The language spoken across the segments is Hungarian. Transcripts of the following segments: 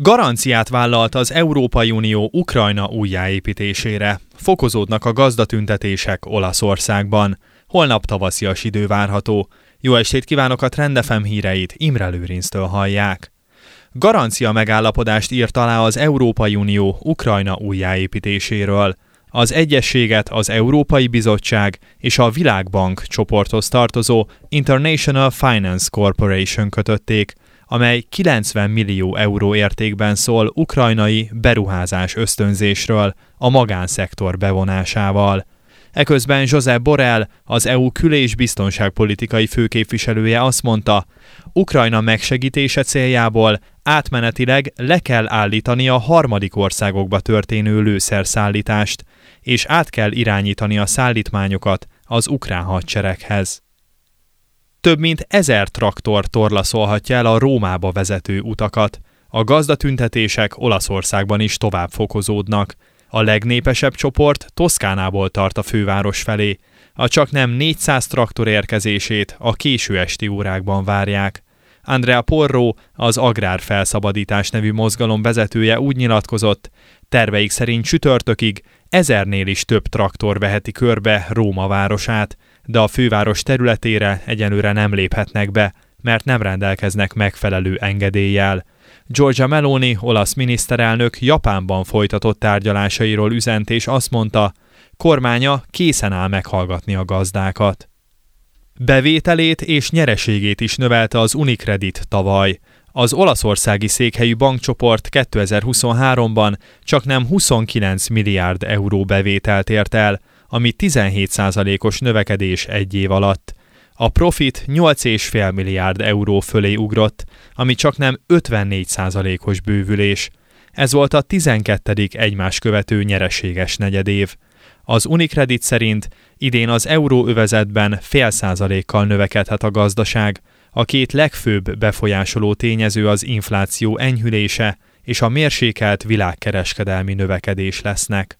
Garanciát vállalt az Európai Unió Ukrajna újjáépítésére. Fokozódnak a gazdatüntetések Olaszországban. Holnap tavaszias idő várható. Jó estét kívánok, a Trend FM híreit Imre Lőrinctől hallják. Garancia megállapodást írt alá az Európai Unió Ukrajna újjáépítéséről. Az egyezséget az Európai Bizottság és a Világbank csoporthoz tartozó International Finance Corporation kötötték, amely 90 millió euró értékben szól ukrajnai beruházás ösztönzésről a magánszektor bevonásával. Eközben Josep Borrell, az EU kül- és biztonságpolitikai főképviselője azt mondta, Ukrajna megsegítése céljából átmenetileg le kell állítani a harmadik országokba történő lőszerszállítást, és át kell irányítani a szállítmányokat az ukrán hadsereghez. Több mint 1000 traktor torlaszolhatja el a Rómába vezető utakat. A gazdatüntetések Olaszországban is tovább fokozódnak. A legnépesebb csoport Toszkánából tart a főváros felé. A csaknem 400 traktor érkezését a késő esti órákban várják. Andrea Porro, az Agrárfelszabadítás nevű mozgalom vezetője úgy nyilatkozott, terveik szerint csütörtökig 1000-nél is több traktor veheti körbe Róma városát, de a főváros területére egyelőre nem léphetnek be, mert nem rendelkeznek megfelelő engedéllyel. Giorgia Meloni, olasz miniszterelnök Japánban folytatott tárgyalásairól üzent, és azt mondta, kormánya készen áll meghallgatni a gazdákat. Bevételét és nyereségét is növelte az Unicredit tavaly. Az olaszországi székhelyű bankcsoport 2023-ban csaknem 29 milliárd euró bevételt ért el, ami 17%-os növekedés egy év alatt. A profit 8,5 milliárd euró fölé ugrott, ami csaknem 54%-os bővülés. Ez volt a 12. egymás követő nyereséges negyedév. Az Unicredit szerint idén az euróövezetben 0,5%-kal növekedhet a gazdaság. A két legfőbb befolyásoló tényező az infláció enyhülése és a mérsékelt világkereskedelmi növekedés lesznek.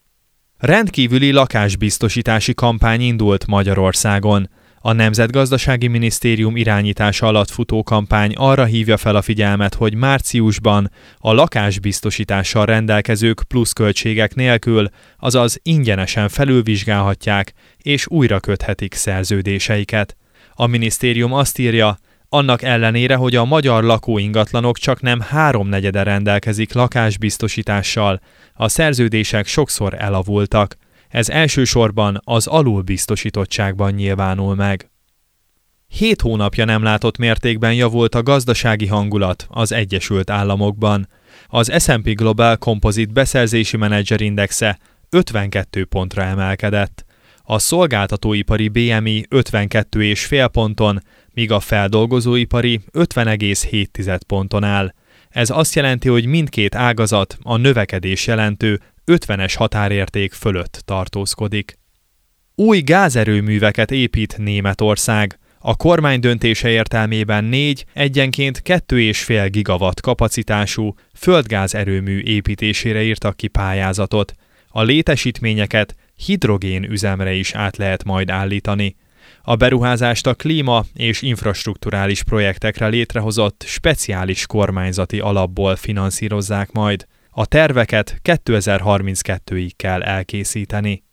Rendkívüli lakásbiztosítási kampány indult Magyarországon. A Nemzetgazdasági Minisztérium irányítása alatt futó kampány arra hívja fel a figyelmet, hogy márciusban a lakásbiztosítással rendelkezők pluszköltségek nélkül, azaz ingyenesen felülvizsgálhatják és újra köthetik szerződéseiket. A minisztérium azt írja, annak ellenére, hogy a magyar lakóingatlanok csaknem 3/4 rendelkezik lakásbiztosítással, a szerződések sokszor elavultak. Ez elsősorban az alulbiztosítottságban nyilvánul meg. 7 hónapja nem látott mértékben javult a gazdasági hangulat az Egyesült Államokban. Az S&P Global Composite beszerzési menedzserindexe 52 pontra emelkedett. A szolgáltatóipari BMI 52,5 ponton, míg a feldolgozóipari 50,7 ponton áll. Ez azt jelenti, hogy mindkét ágazat a növekedés jelentő 50-es határérték fölött tartózkodik. Új gázerőműveket épít Németország. A kormány döntése értelmében 4 egyenként 2,5 gigawatt kapacitású földgázerőmű építésére írtak ki pályázatot. A létesítményeket hidrogén üzemre is át lehet majd állítani. A beruházást a klíma- és infrastrukturális projektekre létrehozott speciális kormányzati alapból finanszírozzák majd. A terveket 2032-ig kell elkészíteni.